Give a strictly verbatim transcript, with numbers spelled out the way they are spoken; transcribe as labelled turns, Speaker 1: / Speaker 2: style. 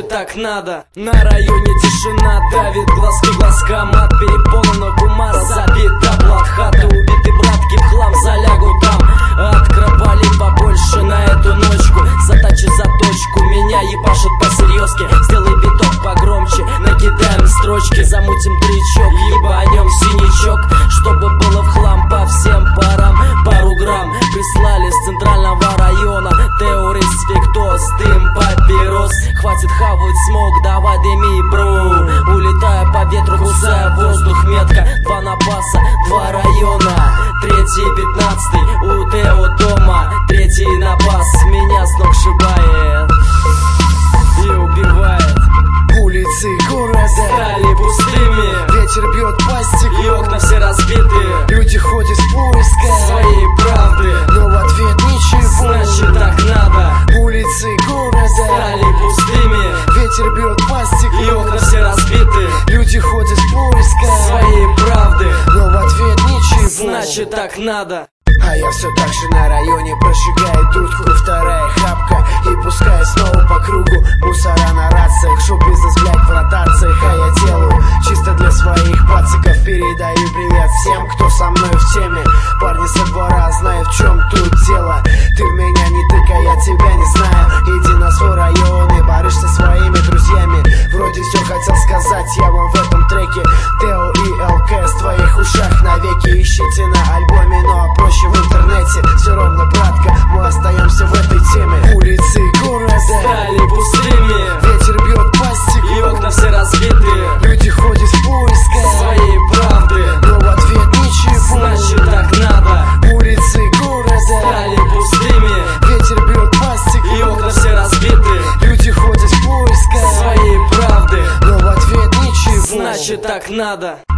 Speaker 1: значит так надо. На районе тишина давит, глазки глазка мат, переполнена кумара, забита блатхата, убиты братки в хлам, залягу там. Откропали побольше на эту ночку, затачи заточку, меня ебашут по-серьезке. Сделай биток погромче, накидаем строчки, замутим тричок, ебанем синячок, чтобы было в хлам по всем парам. Пару грамм прислали с центрального района, теорис, фиктос, дым, папирос. Хватит хавать смог, давай дыми, бро. Улетая по ветру, кусая воздух, метка. Два напаса, два района. Третий, пятнадцатый, у Тео дома. Третий напас меня с ног шибает и убивает.
Speaker 2: Улицы города
Speaker 1: стали пустыми,
Speaker 2: ветер бьет по стеклу,
Speaker 1: и окна все разбиты.
Speaker 2: люди ходят в поисках
Speaker 1: своей правды,
Speaker 2: но в ответ ничего.
Speaker 1: Значит так надо.
Speaker 2: Улицы города
Speaker 1: стали пустыми,
Speaker 2: ветер бьет по стеклу,
Speaker 1: и окна все разбиты.
Speaker 2: люди ходят в поисках
Speaker 1: своей правды,
Speaker 2: но в ответ ничего.
Speaker 1: Значит так надо.
Speaker 2: А я все так же на районе прожигаю дудку, вторая хапка, и пускай снова по кругу мусора на рациях, шоу-бизнес, блядь, в ротациях. А я делаю чисто для своих пациков, передаю привет всем, кто со мной в теме. Парни со двора, знаю, в чем тут дело. Ты в меня не тыкай, я тебя не знаю. Иди на свой район и барышь со своими друзьями. Вроде все хотел сказать я вам в этом треке. Тео и ЛК в твоих ушах навеки. Ищите на альбоме, но проще в интернете. Все ровно, братка, мы остаемся в этой теме. Улицы города
Speaker 1: стали пустыми,
Speaker 2: ветер бьет по стеклу,
Speaker 1: и окна все разбиты.
Speaker 2: люди ходят в поисках
Speaker 1: своей правды,
Speaker 2: но в ответ ничего.
Speaker 1: Значит так надо.
Speaker 2: Улицы города
Speaker 1: стали пустыми,
Speaker 2: ветер бьет по стеклу,
Speaker 1: и окна все разбиты.
Speaker 2: люди ходят в поисках
Speaker 1: своей правды,
Speaker 2: но в ответ ничего.
Speaker 1: значит так надо.